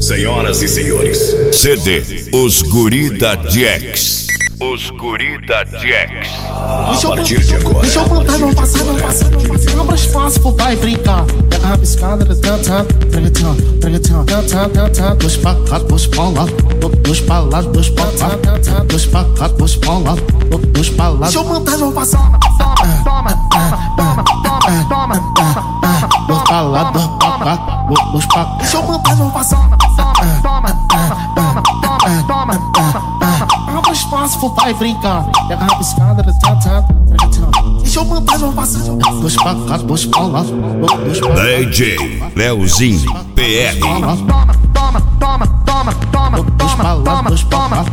Senhoras e senhores, CD Os Guri da Jax. Os Guri da Jax. A partir de agora, deixa eu contar, não passa. Abra espaço pro pai brincar. Pega a piscada, cantando. Dois pra cá, dois pra lá. Dois pra lá, dois pra cá. Dois pra cá, dois pra lá. Dois pra lá. Deixa eu contar, não passa. Dois pra lá, dois pra cá. Dois pra cá. Deixa eu contar, não passa. Abra espaço pro pai brincar. Pega a piscada, deixa eu mandar, não passa. Dois pra cá, dois pra lá. Dois pra lá. DJ Leozinho PR. Dois pra lá, dois pra cá.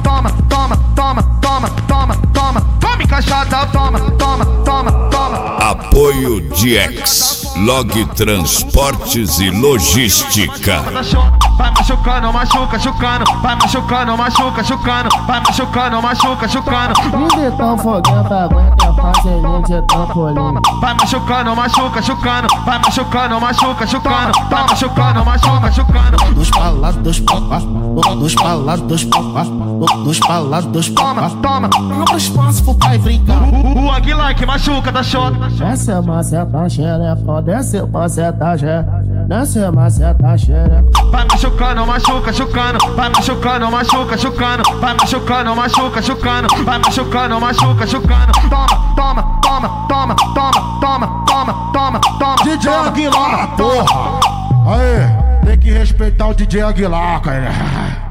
Tome caixada, toma. Apoio Jax. Log Transportes e Logística. Vai machucando, machucando. Vai machucando, machucando. Vai machucando, machucando. Ninguém tão fogando, aguenta fazer de trampolim. Vai machucando, machucando. Vai machucando, machucando. Vai machucando, machucando. Dois pra lá, dois pra cá. Dois pra lá, dois pra cá. Dois pra lá, dois pra cá. Toma. Abra espaço pro pai brincar. O Aguilar que machuca da shot. Desce a maceta xereca, desce a maceta xereca. Desce a maceta xereca. Vai machucando, machucando. Vai machucando, machucando. Vai machucando, machucando. Vai machucando, machucando. Toma. DJ Aguilar, porra! Aê, tem que respeitar o DJ Aguilar, cara.